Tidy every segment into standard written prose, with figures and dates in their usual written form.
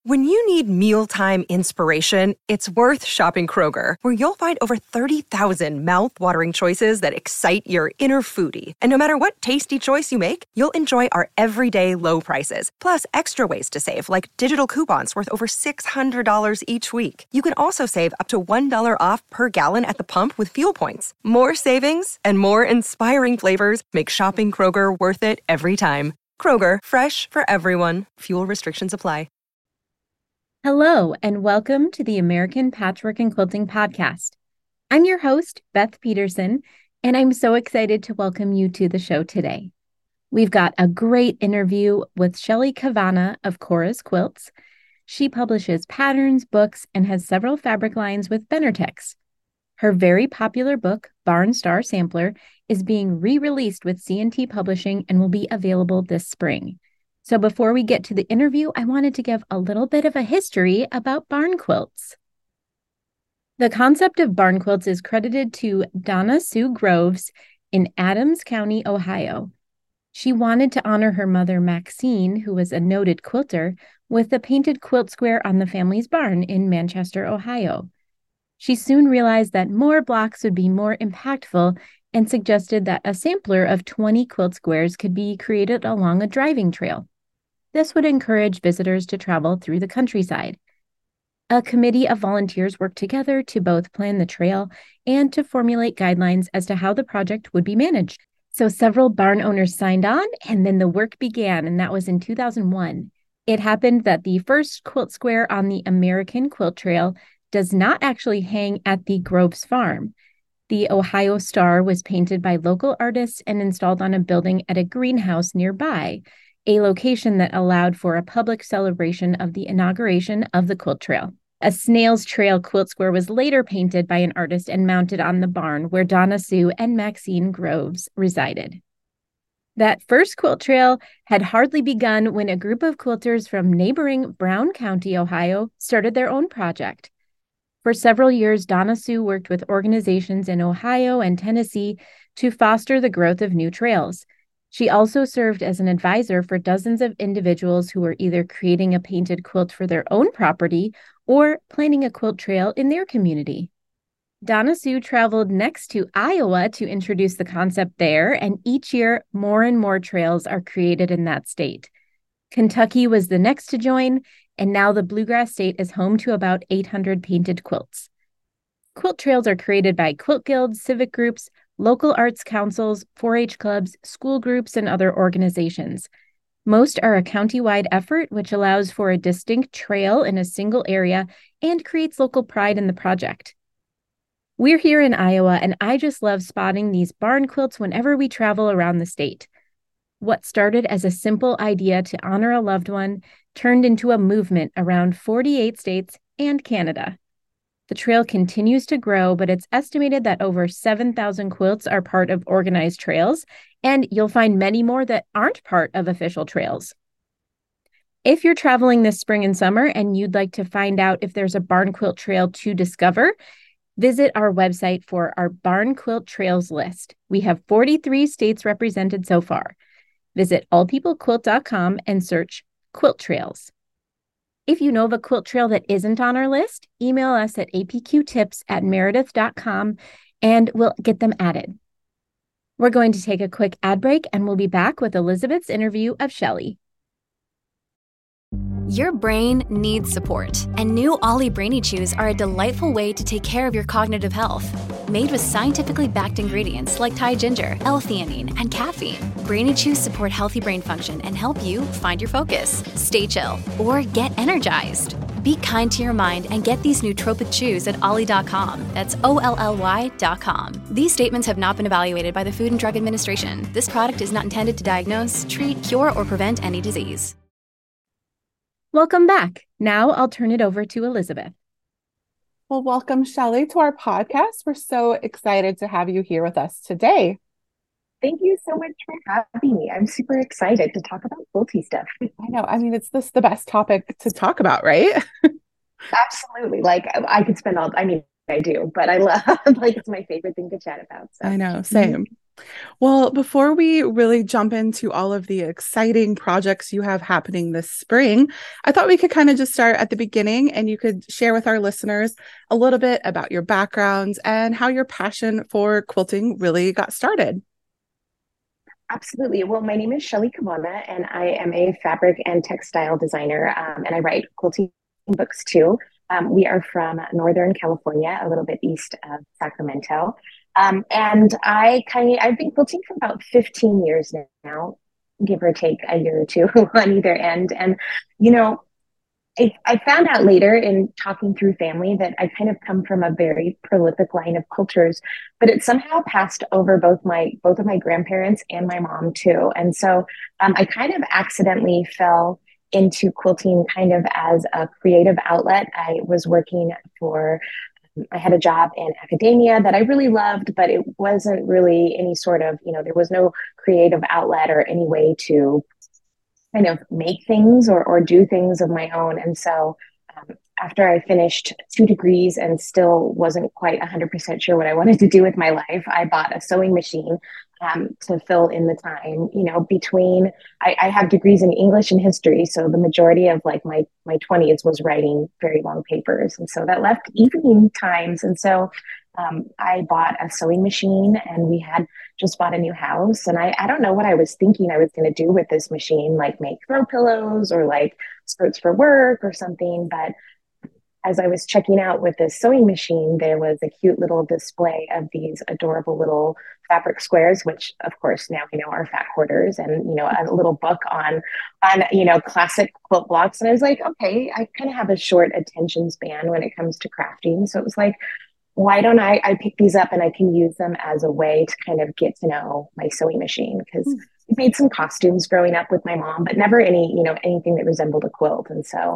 When you need mealtime inspiration, it's worth shopping Kroger, where you'll find over 30,000 mouth-watering choices that excite your inner foodie. And no matter what tasty choice you make, you'll enjoy our everyday low prices, plus extra ways to save, like digital coupons worth over $600 each week. You can also save up to $1 off per gallon at the pump with fuel points. More savings and more inspiring flavors make shopping Kroger worth it every time. Kroger, fresh for everyone. Fuel restrictions apply. Hello, and welcome to the American Patchwork and Quilting Podcast. I'm your host, Beth Peterson, and I'm so excited to welcome you to the show today. We've got a great interview with Shelly Cavanna of Chorus Quilts. She publishes patterns, books, and has several fabric lines with Benartex. Her very popular book, Barn Star Sampler, is being re-released with C&T Publishing and will be available this spring. So before we get to the interview, I wanted to give a little bit of a history about barn quilts. The concept of barn quilts is credited to Donna Sue Groves in Adams County, Ohio. She wanted to honor her mother, Maxine, who was a noted quilter, with a painted quilt square on the family's barn in Manchester, Ohio. She soon realized that more blocks would be more impactful and suggested that a sampler of 20 quilt squares could be created along a driving trail. This would encourage visitors to travel through the countryside. A committee of volunteers worked together to both plan the trail and to formulate guidelines as to how the project would be managed. So several barn owners signed on, and then the work began, and that was in 2001. It happened that the first quilt square on the American Quilt Trail does not actually hang at the Groves Farm. The Ohio Star was painted by local artists and installed on a building at a greenhouse nearby, a location that allowed for a public celebration of the inauguration of the quilt trail. A snail's trail quilt square was later painted by an artist and mounted on the barn where Donna Sue and Maxine Groves resided. That first quilt trail had hardly begun when a group of quilters from neighboring Brown County, Ohio, started their own project. For several years, Donna Sue worked with organizations in Ohio and Tennessee to foster the growth of new trails. She also served as an advisor for dozens of individuals who were either creating a painted quilt for their own property or planning a quilt trail in their community. Donna Sue traveled next to Iowa to introduce the concept there, and each year more and more trails are created in that state. Kentucky was the next to join, and now the Bluegrass State is home to about 800 painted quilts. Quilt trails are created by quilt guilds, civic groups, local arts councils, 4-H clubs, school groups, and other organizations. Most are a county-wide effort, which allows for a distinct trail in a single area and creates local pride in the project. We're here in Iowa, and I just love spotting these barn quilts whenever we travel around the state. What started as a simple idea to honor a loved one turned into a movement around 48 states and Canada. The trail continues to grow, but it's estimated that over 7,000 quilts are part of organized trails, and you'll find many more that aren't part of official trails. If you're traveling this spring and summer and you'd like to find out if there's a barn quilt trail to discover, visit our website for our barn quilt trails list. We have 43 states represented so far. Visit allpeoplequilt.com and search quilt trails. If you know of a quilt trail that isn't on our list, email us at apqtips@meredith.com and we'll get them added. We're going to take a quick ad break and we'll be back with Elizabeth's interview of Shelly. Your brain needs support, and new Ollie Brainy Chews are a delightful way to take care of your cognitive health. Made with scientifically backed ingredients like Thai ginger, L-theanine, and caffeine, Brainy Chews support healthy brain function and help you find your focus, stay chill, or get energized. Be kind to your mind and get these nootropic chews at ollie.com. That's OLLY.com. These statements have not been evaluated by the Food and Drug Administration. This product is not intended to diagnose, treat, cure, or prevent any disease. Welcome back. Now I'll turn it over to Elizabeth. Well, welcome, Shelly, to our podcast. We're so excited to have you here with us today. Thank you so much for having me. I'm super excited to talk about quilty stuff. I know. I mean, it's the best topic to talk about, right? Absolutely. Like I could spend I do, but I love, like, it's my favorite thing to chat about. So. I know. Same. Well, before we really jump into all of the exciting projects you have happening this spring, I thought we could kind of just start at the beginning and you could share with our listeners a little bit about your backgrounds and how your passion for quilting really got started. Absolutely. Well, my name is Shelly Kavana, and I am a fabric and textile designer, and I write quilting books too. We are from Northern California, a little bit east of Sacramento. And I've been quilting for about 15 years now, give or take a year or two on either end. And, you know, I found out later in talking through family that I kind of come from a very prolific line of quilters, but it somehow passed over both of my grandparents and my mom too. And so I kind of accidentally fell into quilting kind of as a creative outlet. I had a job in academia that I really loved, but it wasn't really any sort of, there was no creative outlet or any way to kind of make things or do things of my own. And so after I finished 2 degrees and still wasn't quite 100% sure what I wanted to do with my life, I bought a sewing machine to fill in the time, I have degrees in English and history. So the majority of like my 20s was writing very long papers. And so that left evening times. And so I bought a sewing machine and we had just bought a new house. And I don't know what I was thinking I was going to do with this machine, like make throw pillows or like skirts for work or something. But as I was checking out with this sewing machine, there was a cute little display of these adorable little fabric squares, which of course now we know are fat quarters, and a little book on classic quilt blocks. And I was like, okay, I kind of have a short attention span when it comes to crafting. So it was like, why don't I pick these up and I can use them as a way to kind of get to know my sewing machine, because we made some costumes growing up with my mom, but never anything that resembled a quilt. And so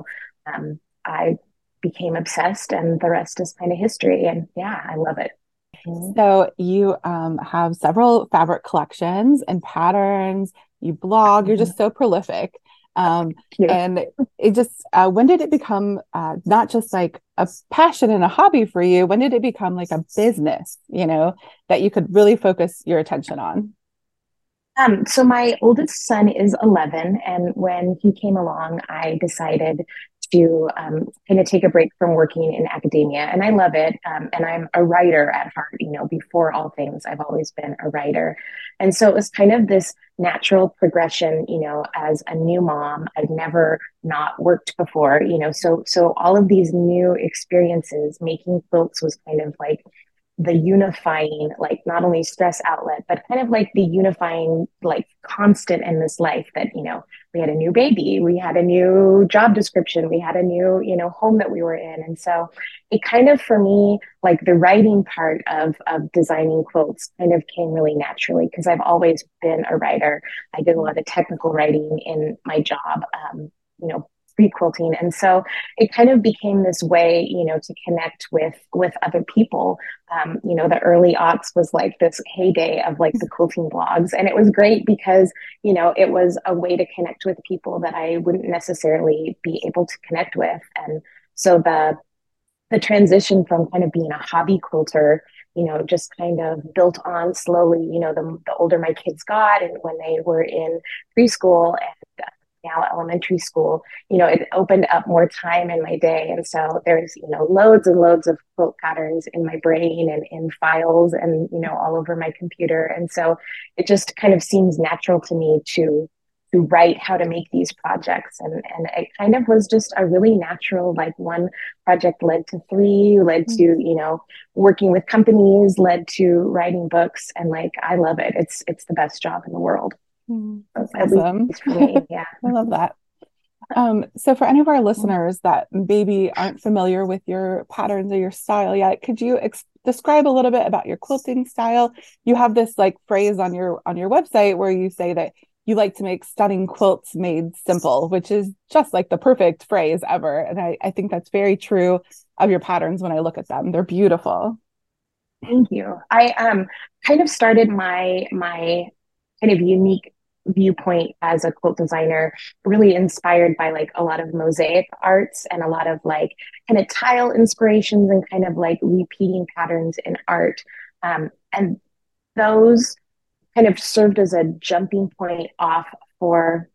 I became obsessed, and the rest is kind of history. And yeah, I love it. So you have several fabric collections and patterns, you blog, you're just so prolific. And it just, when did it become not just like a passion and a hobby for you? When did it become like a business, that you could really focus your attention on? So my oldest son is 11, and when he came along, I decided to kind of take a break from working in academia, and I love it. And I'm a writer at heart. Before all things, I've always been a writer, and so it was kind of this natural progression. As a new mom, I'd never not worked before. So all of these new experiences, making quilts was kind of like the unifying, like not only stress outlet, but kind of like the unifying, like constant in this life that, we had a new baby, we had a new job description, we had a new, home that we were in. And so it kind of, for me, like the writing part of designing quilts kind of came really naturally, because I've always been a writer. I did a lot of technical writing in my job, you know, pre-quilting. And so it kind of became this way, to connect with other people. The early aughts was like this heyday of like the quilting blogs. And it was great because, it was a way to connect with people that I wouldn't necessarily be able to connect with. And so the transition from kind of being a hobby quilter, just kind of built on slowly, the older my kids got, and when they were in preschool and now elementary school, it opened up more time in my day. And so there's, loads and loads of quilt patterns in my brain and in files and, all over my computer. And so it just kind of seems natural to me to write how to make these projects. And it kind of was just a really natural, like one project led to three, led to, working with companies, led to writing books. And like, I love it. It's the best job in the world. That's awesome. For me, yeah. I love that. So for any of our listeners that maybe aren't familiar with your patterns or your style yet, could you describe a little bit about your quilting style? You have this like phrase on your website where you say that you like to make stunning quilts made simple, which is just like the perfect phrase ever. And I think that's very true of your patterns when I look at them. They're beautiful. Thank you. I kind of started my kind of unique viewpoint as a quilt designer, really inspired by like a lot of mosaic arts and a lot of like kind of tile inspirations and kind of like repeating patterns in art. And those kind of served as a jumping point off for,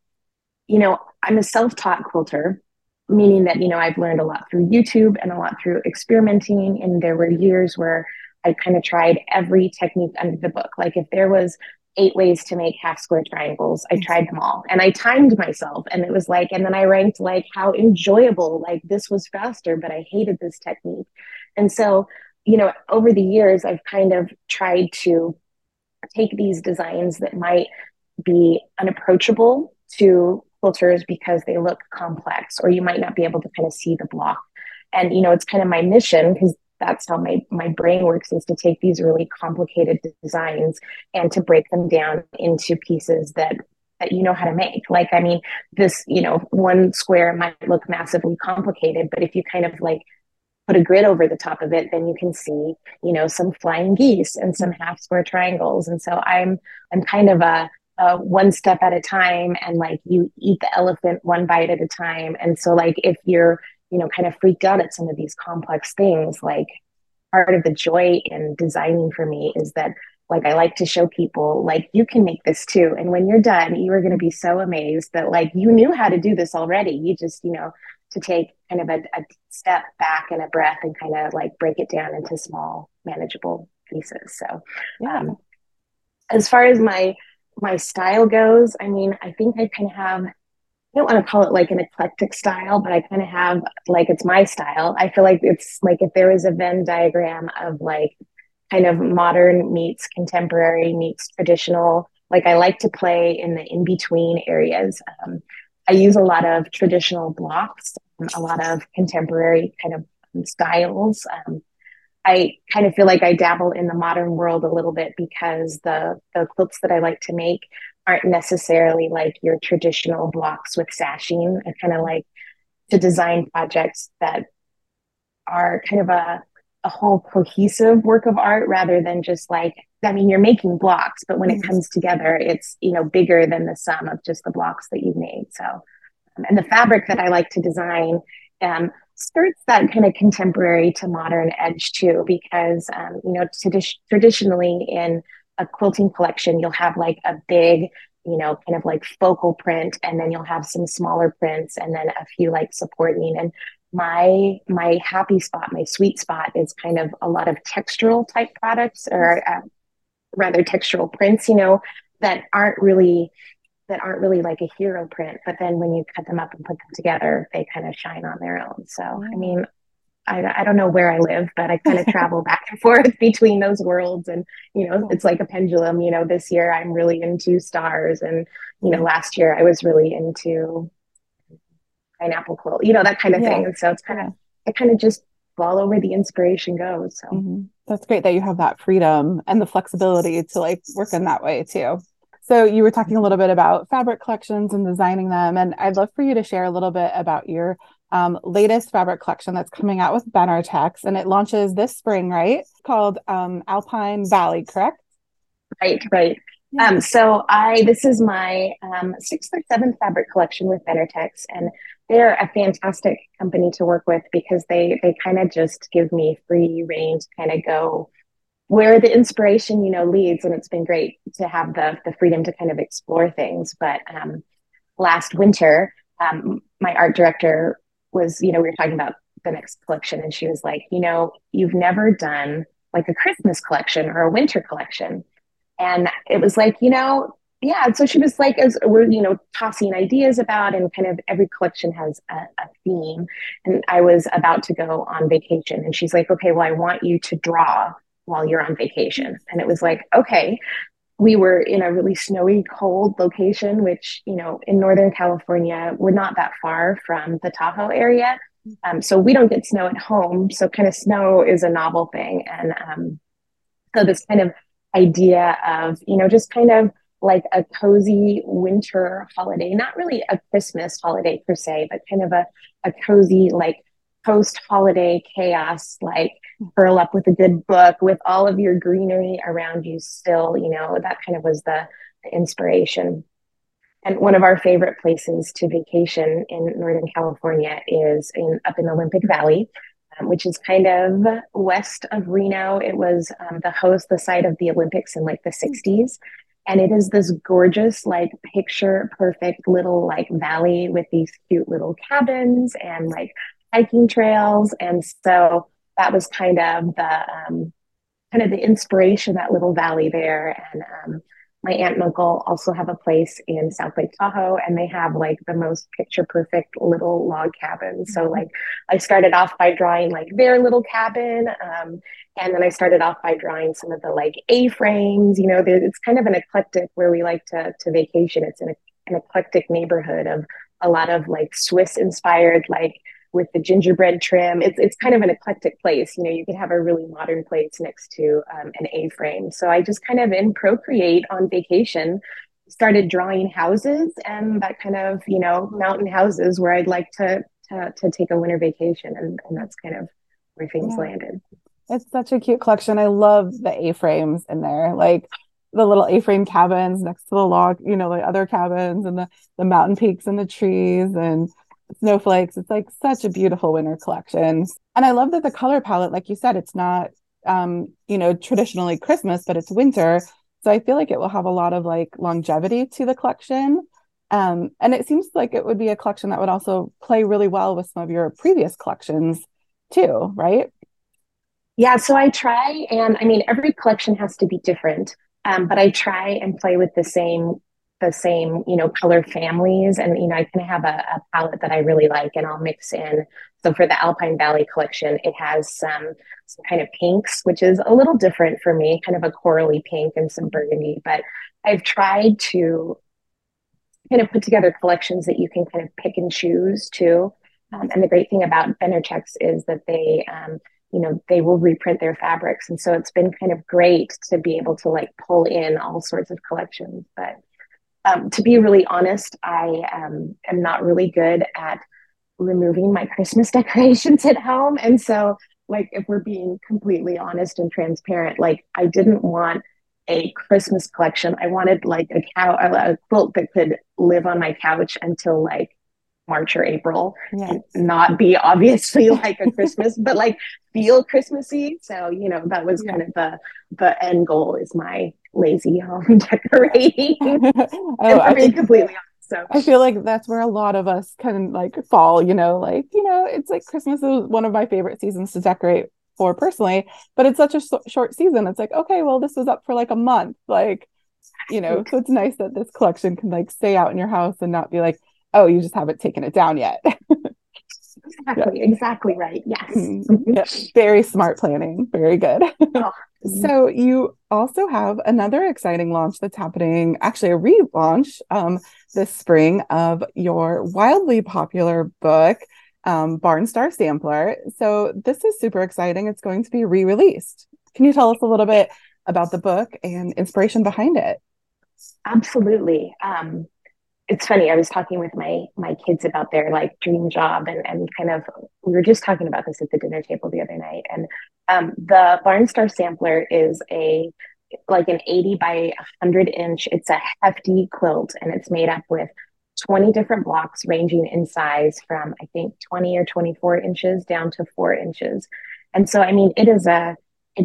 I'm a self-taught quilter, meaning that, I've learned a lot through YouTube and a lot through experimenting. And there were years where I kind of tried every technique under the book. Like if there was 8 ways to make half square triangles, I tried them all and I timed myself. And it was like, and then I ranked like how enjoyable, like this was faster, but I hated this technique. And so, over the years, I've kind of tried to take these designs that might be unapproachable to quilters because they look complex, or you might not be able to kind of see the block. And, it's kind of my mission, because that's how my brain works, is to take these really complicated designs and to break them down into pieces that you know how to make. Like, I mean, this, one square might look massively complicated, but if you kind of like put a grid over the top of it, then you can see, some flying geese and some half square triangles. And so I'm kind of a one step at a time, and like you eat the elephant one bite at a time. And so like if you're, kind of freaked out at some of these complex things, like part of the joy in designing for me is that like I like to show people like you can make this too. And when you're done, you are going to be so amazed that like you knew how to do this already. You just, to take kind of a step back and a breath and kind of like break it down into small, manageable pieces. So Yeah. As far as my style goes, I mean, I think I kind of have, I don't want to call it like an eclectic style, but I kind of have like, it's my style. I feel like it's like if there was a Venn diagram of like kind of modern meets contemporary meets traditional, like I like to play in the in-between areas. I use a lot of traditional blocks, a lot of contemporary kind of styles. I kind of feel like I dabble in the modern world a little bit because the quilts that I like to make aren't necessarily like your traditional blocks with sashing. I kind of like to design projects that are kind of a whole cohesive work of art rather than just like, I mean, you're making blocks, but when it comes together, it's, bigger than the sum of just the blocks that you've made. So, and the fabric that I like to design skirts that kind of contemporary to modern edge too, because, traditionally in a quilting collection, you'll have like a big, kind of like focal print, and then you'll have some smaller prints and then a few like supporting. And my happy spot, my sweet spot is kind of a lot of textural type products, or rather textural prints, that aren't really like a hero print, but then when you cut them up and put them together, they kind of shine on their own. So, I mean, I don't know where I live, but I kind of travel back and forth between those worlds. And, it's like a pendulum. This year I'm really into stars. And, last year I was really into pineapple quilt, that kind of thing. And so it's I kind of just follow where the inspiration goes. So That's great that you have that freedom and the flexibility to like work in that way too. So you were talking a little bit about fabric collections and designing them, and I'd love for you to share a little bit about your latest fabric collection that's coming out with Benartex, and it launches this spring, right? It's called Alpine Valley, correct? Right. Yeah. So this is my 6th or 7th fabric collection with Benartex, and they're a fantastic company to work with because they kind of just give me free rein to kind of go where the inspiration, leads. And it's been great to have the freedom to kind of explore things. But last winter, my art director was, we were talking about the next collection, and she was like, you've never done like a Christmas collection or a winter collection. And it was like, yeah. So she was like, as we're, tossing ideas about, and kind of every collection has a theme. And I was about to go on vacation, and she's like, okay, well, I want you to draw while you're on vacation. And it was like, okay. We were in a really snowy, cold location, which, in Northern California, we're not that far from the Tahoe area. So we don't get snow at home. So kind of snow is a novel thing. And so this kind of idea of, just kind of like a cozy winter holiday, not really a Christmas holiday per se, but kind of a cozy, like post-holiday chaos, like curl up with a good book with all of your greenery around you still, that kind of was the inspiration. And one of our favorite places to vacation in Northern California is up in Olympic Valley, which is kind of west of Reno. It was the site of the Olympics in like the 60s. And it is this gorgeous, like picture perfect little like valley with these cute little cabins and like hiking trails. And so that was kind of the inspiration, that little valley there. And my aunt and uncle also have a place in South Lake Tahoe, and they have like the most picture perfect little log cabin. So like I started off by drawing like their little cabin. And then I started off by drawing some of the like A-frames, it's kind of an eclectic where we like to vacation. It's an eclectic neighborhood of a lot of like Swiss inspired, like with the gingerbread trim. It's kind of an eclectic place. You could have a really modern place next to an A-frame. So I just kind of in Procreate on vacation started drawing houses, and that kind of mountain houses where I'd like to take a winter vacation, and that's kind of where things landed. It's such a cute collection. I love the A-frames in there, like the little A-frame cabins next to the log, the other cabins, and the mountain peaks and the trees and snowflakes. It's like such a beautiful winter collection. And I love that the color palette, like you said, it's not traditionally Christmas, but it's winter. So I feel like it will have a lot of like longevity to the collection. And it seems like it would be a collection that would also play really well with some of your previous collections too, right? Yeah, so I try, and I mean, every collection has to be different, but I try and play with the same color families. And I kind of have a palette that I really like, and I'll mix in. So for the Alpine Valley collection, it has some kind of pinks, which is a little different for me, kind of a corally pink and some burgundy. But I've tried to kind of put together collections that you can kind of pick and choose too. And the great thing about Benertex is that they will reprint their fabrics. And so it's been kind of great to be able to like pull in all sorts of collections. But to be really honest, I am not really good at removing my Christmas decorations at home. And so, like, if we're being completely honest and transparent, like, I didn't want a Christmas collection. I wanted like a quilt that could live on my couch until like March or April, and not be obviously like a Christmas, but like feel Christmassy. So, that was kind of the end goal, is my lazy home decorating. Being completely honest. So I feel like that's where a lot of us can like fall, it's like Christmas is one of my favorite seasons to decorate for personally, but it's such a short season. It's like, okay, well, this was up for like a month, like, so it's nice that this collection can like stay out in your house and not be like, oh, you just haven't taken it down yet. Exactly right. Yes. Yeah. Very smart planning. Very good. So you also have another exciting launch that's happening, actually a relaunch this spring of your wildly popular book, Barnstar Sampler. So this is super exciting. It's going to be re-released. Can you tell us a little bit about the book and inspiration behind it? Absolutely. It's funny. I was talking with my kids about their like dream job, and kind of, we were just talking about this at the dinner table the other night. And the Barnstar Sampler is like an 80 by 100-inch. It's a hefty quilt, and it's made up with 20 different blocks ranging in size from, I think, 20 or 24 inches down to 4 inches. And so, I mean, it is a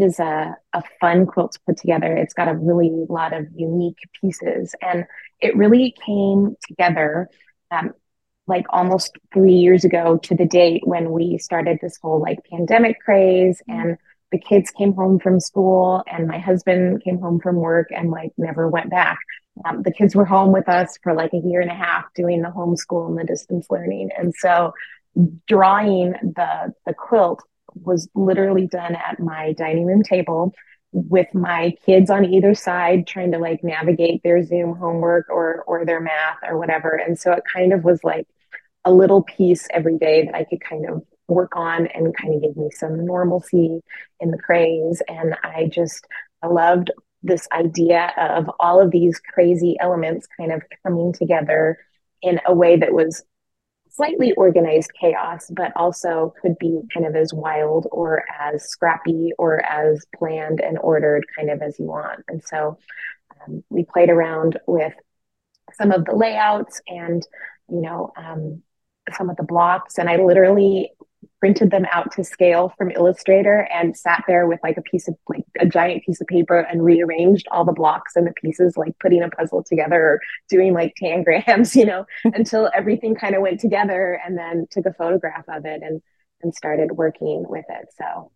fun quilt to put together. It's got a really lot of unique pieces, and it really came together like almost 3 years ago to the date, when we started this whole like pandemic craze, and the kids came home from school and my husband came home from work and like never went back. The kids were home with us for like a year and a half doing the homeschool and the distance learning. And so drawing the quilt was literally done at my dining room table with my kids on either side trying to like navigate their Zoom homework or their math or whatever. And so it kind of was like a little piece every day that I could kind of work on and kind of give me some normalcy in the craze. And I loved this idea of all of these crazy elements kind of coming together in a way that was slightly organized chaos, but also could be kind of as wild or as scrappy or as planned and ordered kind of as you want. And so we played around with some of the layouts and, some of the blocks. And I literally printed them out to scale from Illustrator and sat there with like a giant piece of paper and rearranged all the blocks and the pieces, like putting a puzzle together or doing like tangrams, until everything kind of went together, and then took a photograph of it and started working with it. So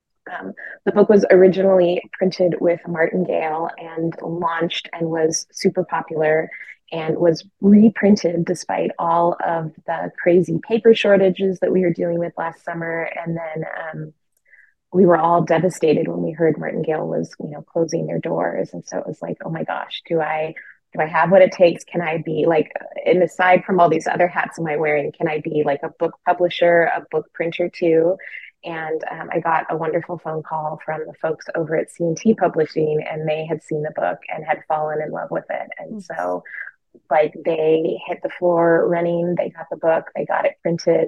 the book was originally printed with Martingale and launched and was super popular, and was reprinted despite all of the crazy paper shortages that we were dealing with last summer. And then we were all devastated when we heard Martingale was, closing their doors. And so it was like, oh my gosh, do I have what it takes? Can I be like, and aside from all these other hats am I wearing, can I be like a book publisher, a book printer too? And I got a wonderful phone call from the folks over at C&T Publishing, and they had seen the book and had fallen in love with it. And so like they hit the floor running, they got the book, they got it printed,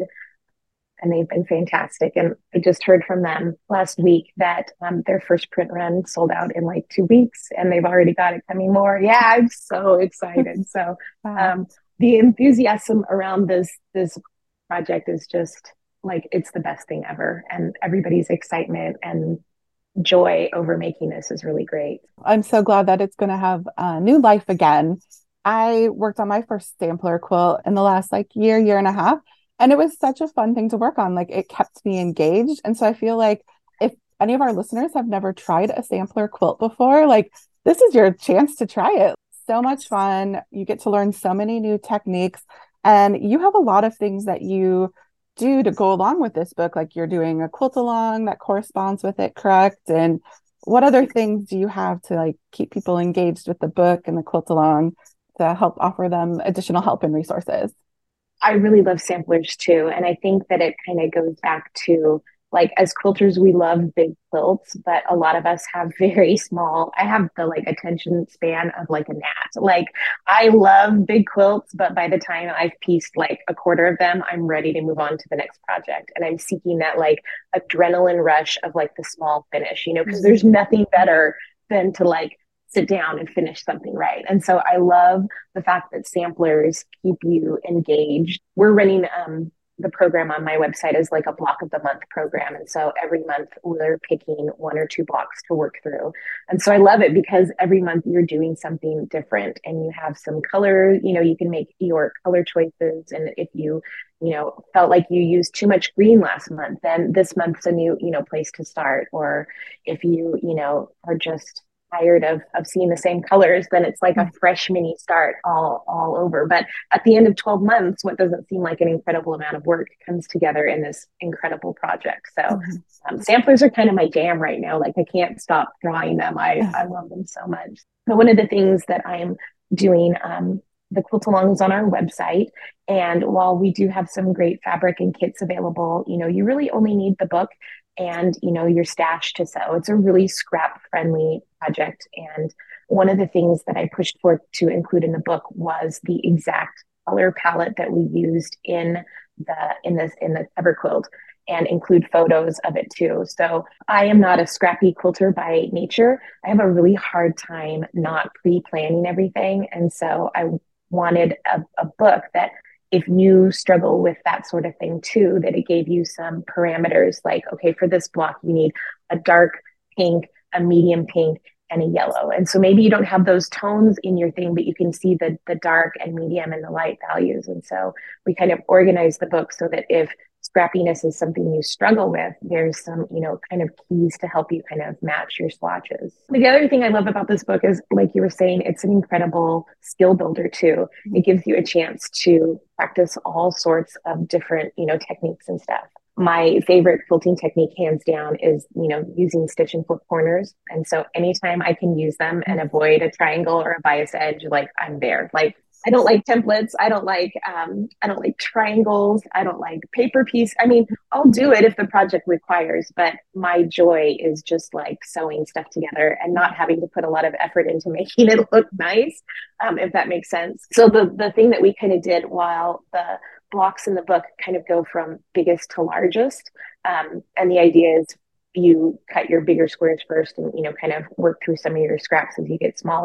and they've been fantastic. And I just heard from them last week that their first print run sold out in like 2 weeks, and they've already got it coming more. Yeah, I'm so excited. So the enthusiasm around this project is just like, it's the best thing ever. And everybody's excitement and joy over making this is really great. I'm so glad that it's going to have new life again. I worked on my first sampler quilt in the last like year and a half, and it was such a fun thing to work on. Like, it kept me engaged. And so I feel like if any of our listeners have never tried a sampler quilt before, like, this is your chance to try it. So much fun. You get to learn so many new techniques, and you have a lot of things that you do to go along with this book. Like, you're doing a quilt along that corresponds with it, correct? And what other things do you have to like keep people engaged with the book and the quilt along to help offer them additional help and resources? I really love samplers too. And I think that it kind of goes back to, like, as quilters, we love big quilts, but a lot of us have very small, I have the like attention span of like a gnat. Like, I love big quilts, but by the time I've pieced like a quarter of them, I'm ready to move on to the next project. And I'm seeking that like adrenaline rush of like the small finish, because there's nothing better than to like sit down and finish something right. And so I love the fact that samplers keep you engaged. We're running the program on my website is like a block of the month program. And so every month we're picking 1 or 2 blocks to work through. And so I love it because every month you're doing something different, and you have some color, you can make your color choices. And if you, felt like you used too much green last month, then this month's a new, place to start. Or if you, are just tired of seeing the same colors, then it's like a fresh mini start all over. But at the end of 12 months, what doesn't seem like an incredible amount of work comes together in this incredible project. So samplers are kind of my jam right now. Like, I can't stop drawing them. I love them so much. But one of the things that I'm doing, the quilt along is on our website. And while we do have some great fabric and kits available, you really only need the book and, your stash to sew. It's a really scrap friendly project. And one of the things that I pushed for to include in the book was the exact color palette that we used in the cover quilt, and include photos of it too. So I am not a scrappy quilter by nature. I have a really hard time not pre-planning everything. And so I wanted a book that, if you struggle with that sort of thing too, that it gave you some parameters, like, okay, for this block, you need a dark pink, a medium pink, and a yellow. And so maybe you don't have those tones in your thing, but you can see the dark and medium and the light values. And so we kind of organize the book so that if scrappiness is something you struggle with, there's some, kind of keys to help you kind of match your swatches. The other thing I love about this book is, like you were saying, it's an incredible skill builder too. It gives you a chance to practice all sorts of different, techniques and stuff. My favorite quilting technique, hands down, is, using stitch and flip corners. And so anytime I can use them and avoid a triangle or a bias edge, like, I'm there. Like, I don't like templates. I don't like triangles. I don't like paper piece. I mean, I'll do it if the project requires, but my joy is just like sewing stuff together and not having to put a lot of effort into making it look nice, if that makes sense. So the thing that we kind of did, while the blocks in the book kind of go from biggest to largest, and the idea is you cut your bigger squares first and, kind of work through some of your scraps as you get smaller.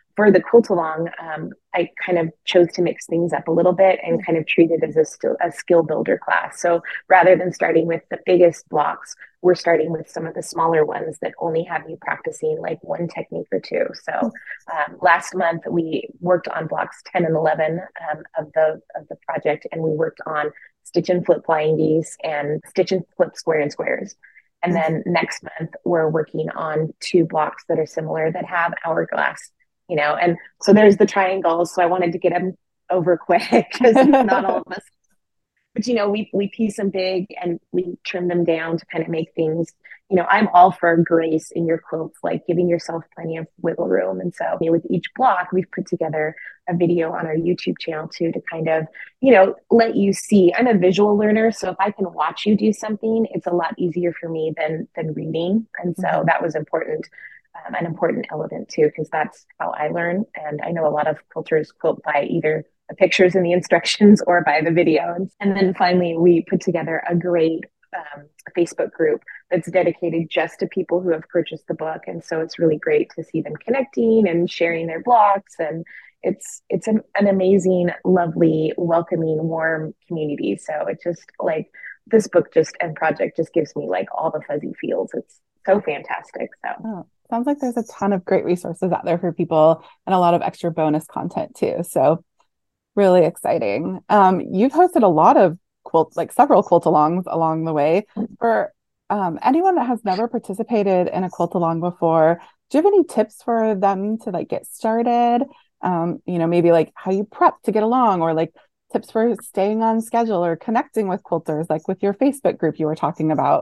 for the quilt along, I kind of chose to mix things up a little bit and kind of treat it as a skill builder class. So rather than starting with the biggest blocks, we're starting with some of the smaller ones that only have you practicing like one technique or two. So last month we worked on blocks 10 and 11 of the project, and we worked on stitch and flip flying geese and stitch and flip square and squares. And then next month we're working on two blocks that are similar that have hourglass, and so there's the triangles. So I wanted to get them over quick because not all of us, but we piece them big and we trim them down to kind of make things, I'm all for grace in your quilts, like giving yourself plenty of wiggle room. And so with each block, we've put together a video on our YouTube channel too, to kind of, let you see. I'm a visual learner. So if I can watch you do something, it's a lot easier for me than reading. And so that was important. An important element too, because that's how I learn. And I know a lot of quilters quilt by either the pictures and the instructions or by the video. And then finally, we put together a great Facebook group that's dedicated just to people who have purchased the book. And so it's really great to see them connecting and sharing their blocks. And it's an amazing, lovely, welcoming, warm community. So it just like this book and project just gives me like all the fuzzy feels. It's so fantastic. So sounds like there's a ton of great resources out there for people and a lot of extra bonus content too. So really exciting. You've hosted a lot of several quilt alongs along the way. For anyone that has never participated in a quilt along before, do you have any tips for them to like get started? Maybe like how you prep to get along, or like tips for staying on schedule or connecting with quilters, like with your Facebook group you were talking about.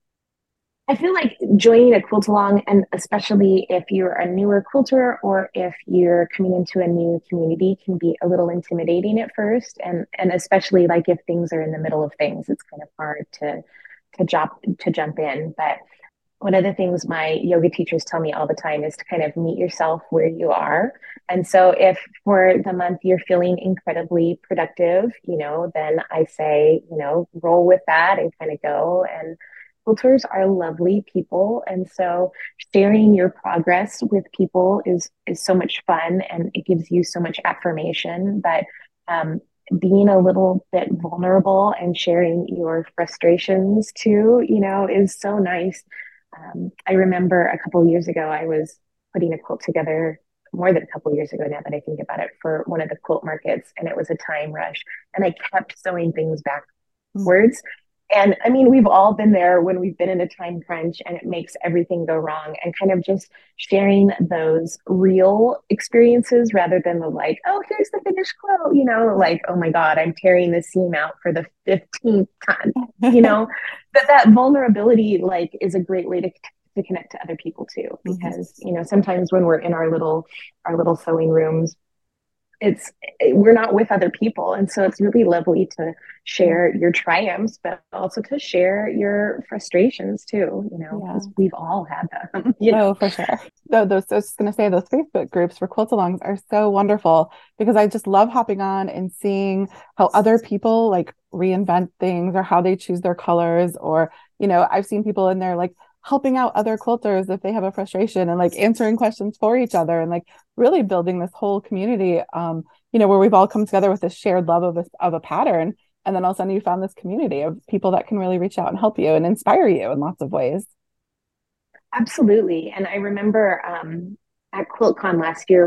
I feel like joining a quilt along, and especially if you're a newer quilter or if you're coming into a new community, can be a little intimidating at first. And especially like if things are in the middle of things, it's kind of hard to jump in. But one of the things my yoga teachers tell me all the time is to kind of meet yourself where you are. And so if for the month you're feeling incredibly productive, then I say, roll with that and kind of go. And quilters are lovely people. And so sharing your progress with people is so much fun, and it gives you so much affirmation. But being a little bit vulnerable and sharing your frustrations too, is so nice. I remember a couple of years ago, I was putting a quilt together, more than a couple of years ago now that I think about it, for one of the quilt markets, and it was a time rush, and I kept sewing things backwards. And I mean, we've all been there when we've been in a time crunch and it makes everything go wrong, and kind of just sharing those real experiences rather than the like, oh, here's the finished quilt, like, oh my God, I'm tearing the seam out for the 15th time, that vulnerability like is a great way to connect to other people too, because, sometimes when we're in our little sewing rooms, we're not with other people. And so it's really lovely to share your triumphs, but also to share your frustrations too, because we've all had them. Oh, for sure. I was just going to say, those Facebook groups for quilt alongs are so wonderful, because I just love hopping on and seeing how other people like reinvent things, or how they choose their colors, or, I've seen people in there like helping out other quilters if they have a frustration, and like answering questions for each other, and like really building this whole community, where we've all come together with this shared love of a pattern. And then all of a sudden you found this community of people that can really reach out and help you and inspire you in lots of ways. Absolutely. And I remember at QuiltCon last year,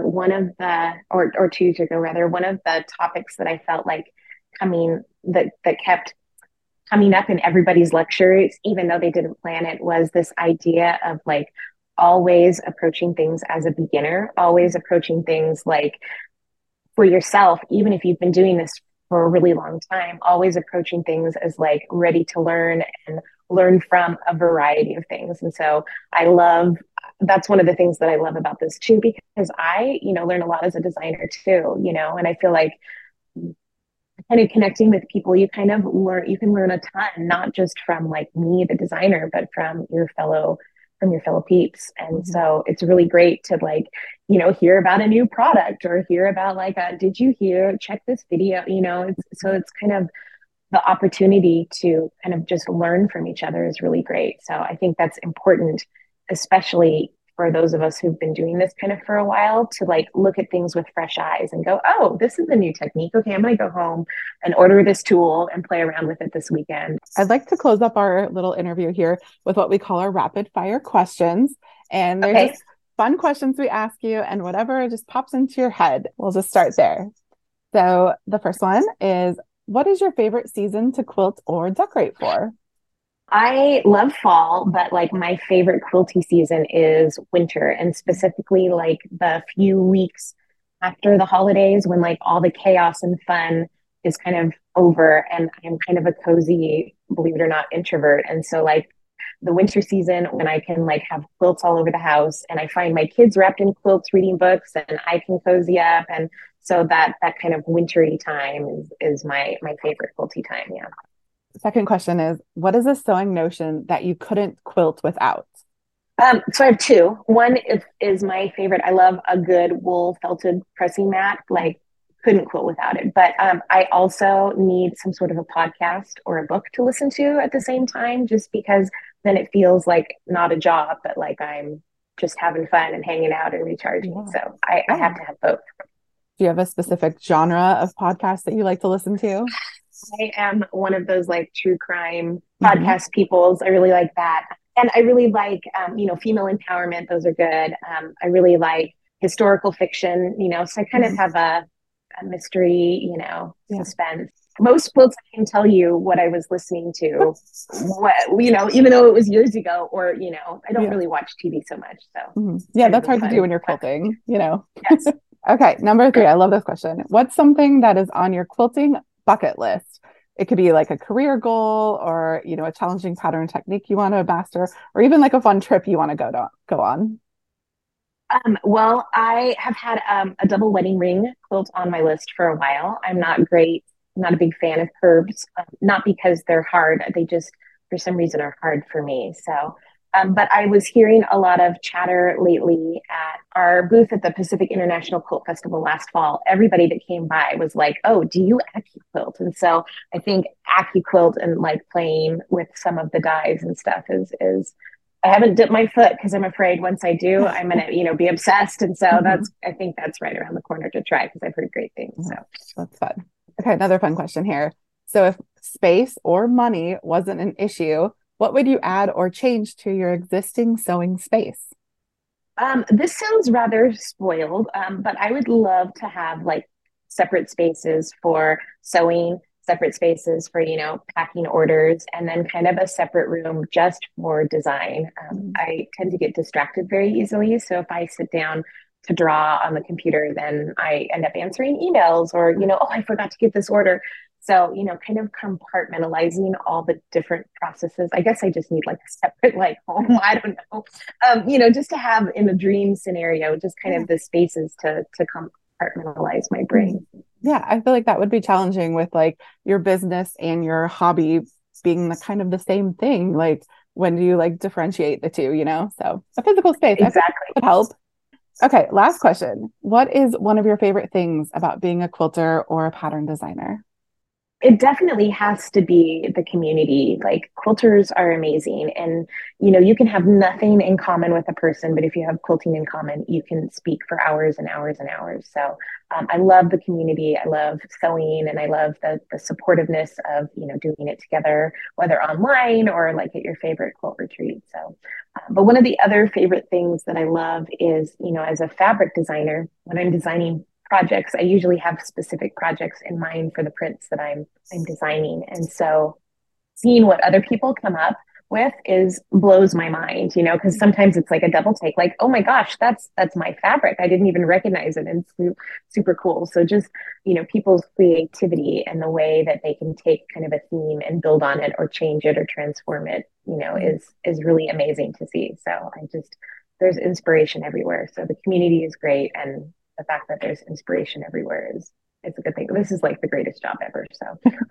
or 2 years ago rather, one of the topics that I felt like that kept coming up in everybody's lectures, even though they didn't plan it, was this idea of like always approaching things as a beginner, always approaching things like for yourself, even if you've been doing this for a really long time, always approaching things as like ready to learn and learn from a variety of things. And so that's one of the things that I love about this too, because I, learn a lot as a designer too, and I feel like kind of connecting with people, you can learn a ton, not just from like me, the designer, but from your fellow peeps. And so it's really great to like, hear about a new product, or hear about like, did you check this video, it's kind of the opportunity to kind of just learn from each other is really great. So I think that's important, especially for those of us who've been doing this kind of for a while to like look at things with fresh eyes and go, oh, this is a new technique. Okay, I'm going to go home and order this tool and play around with it this weekend. I'd like to close up our little interview here with what we call our rapid fire questions. And they're just fun questions we ask you, and whatever just pops into your head, we'll just start there. So the first one is, what is your favorite season to quilt or decorate for? I love fall, but like my favorite quilty season is winter, and specifically like the few weeks after the holidays when like all the chaos and fun is kind of over. And I'm kind of a cozy, believe it or not, introvert. And so like the winter season when I can like have quilts all over the house and I find my kids wrapped in quilts reading books and I can cozy up. And so that kind of wintry time is my favorite quilty time. Yeah. Second question is, what is a sewing notion that you couldn't quilt without? So I have two. One is my favorite. I love a good wool felted pressing mat. Like couldn't quilt without it. But I also need some sort of a podcast or a book to listen to at the same time, just because then it feels like not a job, but like I'm just having fun and hanging out and recharging. Yeah. So I have to have both. Do you have a specific genre of podcasts that you like to listen to? I am one of those like true crime podcast peoples. I really like that. And I really like, female empowerment. Those are good. I really like historical fiction, so I kind of have a mystery, suspense. Most quilts, I can tell you what I was listening to, even though it was years ago, or, I don't really watch TV so much. So yeah, that's hard to do when you're quilting, Yes. Okay. Number 3. I love this question. What's something that is on your quilting bucket list? It could be like a career goal or, a challenging pattern technique you want to master, or even like a fun trip you want to go on. Well, I have had a double wedding ring quilt on my list for a while. I'm not a big fan of curves, not because they're hard. They just, for some reason, are hard for me. So, but I was hearing a lot of chatter lately at our booth at the Pacific International Quilt Festival last fall. Everybody that came by was like, oh, do you AccuQuilt? And so I think AccuQuilt and like playing with some of the dyes and stuff is I haven't dipped my foot because I'm afraid once I do, I'm going to, be obsessed. And so I think that's right around the corner to try because I've heard great things. So that's fun. Okay. Another fun question here. So if space or money wasn't an issue, what would you add or change to your existing sewing space? This sounds rather spoiled, but I would love to have like separate spaces for sewing, separate spaces for, packing orders, and then kind of a separate room just for design. I tend to get distracted very easily. So if I sit down to draw on the computer, then I end up answering emails or, oh, I forgot to get this order. So, kind of compartmentalizing all the different processes. I guess I just need like a separate like home. I don't know. Just to have in a dream scenario, just kind of the spaces to compartmentalize my brain. Yeah, I feel like that would be challenging with like your business and your hobby being the same thing. Like, when do you like differentiate the two, So a physical space exactly would help. Okay, last question. What is one of your favorite things about being a quilter or a pattern designer? It definitely has to be the community. Like quilters are amazing. And, you can have nothing in common with a person, but if you have quilting in common, you can speak for hours and hours and hours. So I love the community. I love sewing and I love the supportiveness of, doing it together, whether online or like at your favorite quilt retreat. So, but one of the other favorite things that I love is, as a fabric designer, when I'm designing projects, I usually have specific projects in mind for the prints that I'm designing. And so seeing what other people come up with blows my mind, because sometimes it's like a double take, like, oh my gosh, that's my fabric. I didn't even recognize it. And it's super cool. So just, people's creativity and the way that they can take kind of a theme and build on it or change it or transform it, is really amazing to see. So there's inspiration everywhere. So the community is great. And the fact that there's inspiration everywhere it's a good thing. This is like the greatest job ever. So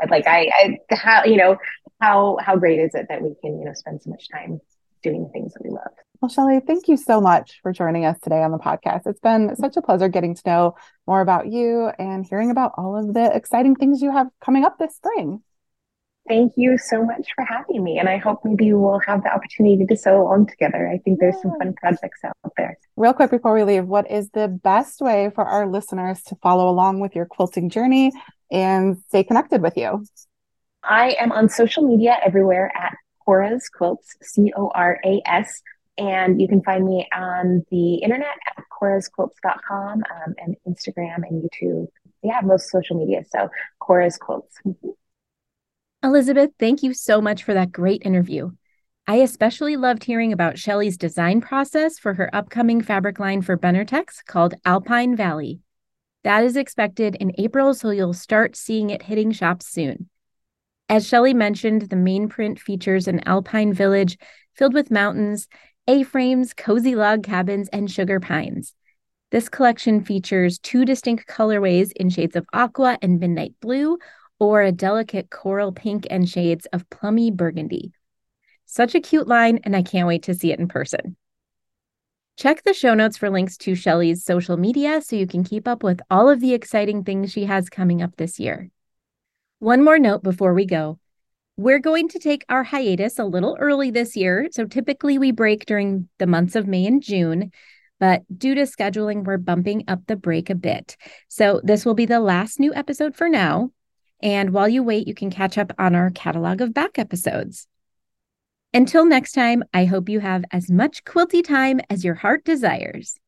how great is it that we can, spend so much time doing the things that we love. Well, Shelley, thank you so much for joining us today on the podcast. It's been such a pleasure getting to know more about you and hearing about all of the exciting things you have coming up this spring. Thank you so much for having me. And I hope maybe we'll have the opportunity to sew along together. I think there's some Yeah. fun projects out there. Real quick before we leave, what is the best way for our listeners to follow along with your quilting journey and stay connected with you? I am on social media everywhere at Cora's Quilts, Coras. And you can find me on the internet at corasquilts.com and Instagram and YouTube. Yeah, most social media. So Cora's Quilts. Elizabeth, thank you so much for that great interview. I especially loved hearing about Shelly's design process for her upcoming fabric line for Benartex called Alpine Valley. That is expected in April, so you'll start seeing it hitting shops soon. As Shelly mentioned, the main print features an alpine village filled with mountains, A-frames, cozy log cabins, and sugar pines. This collection features 2 distinct colorways in shades of aqua and midnight blue, or a delicate coral pink and shades of plummy burgundy. Such a cute line, and I can't wait to see it in person. Check the show notes for links to Shelly's social media so you can keep up with all of the exciting things she has coming up this year. One more note before we go. We're going to take our hiatus a little early this year, so typically we break during the months of May and June, but due to scheduling, we're bumping up the break a bit. So this will be the last new episode for now, and while you wait, you can catch up on our catalog of back episodes. Until next time, I hope you have as much quilty time as your heart desires.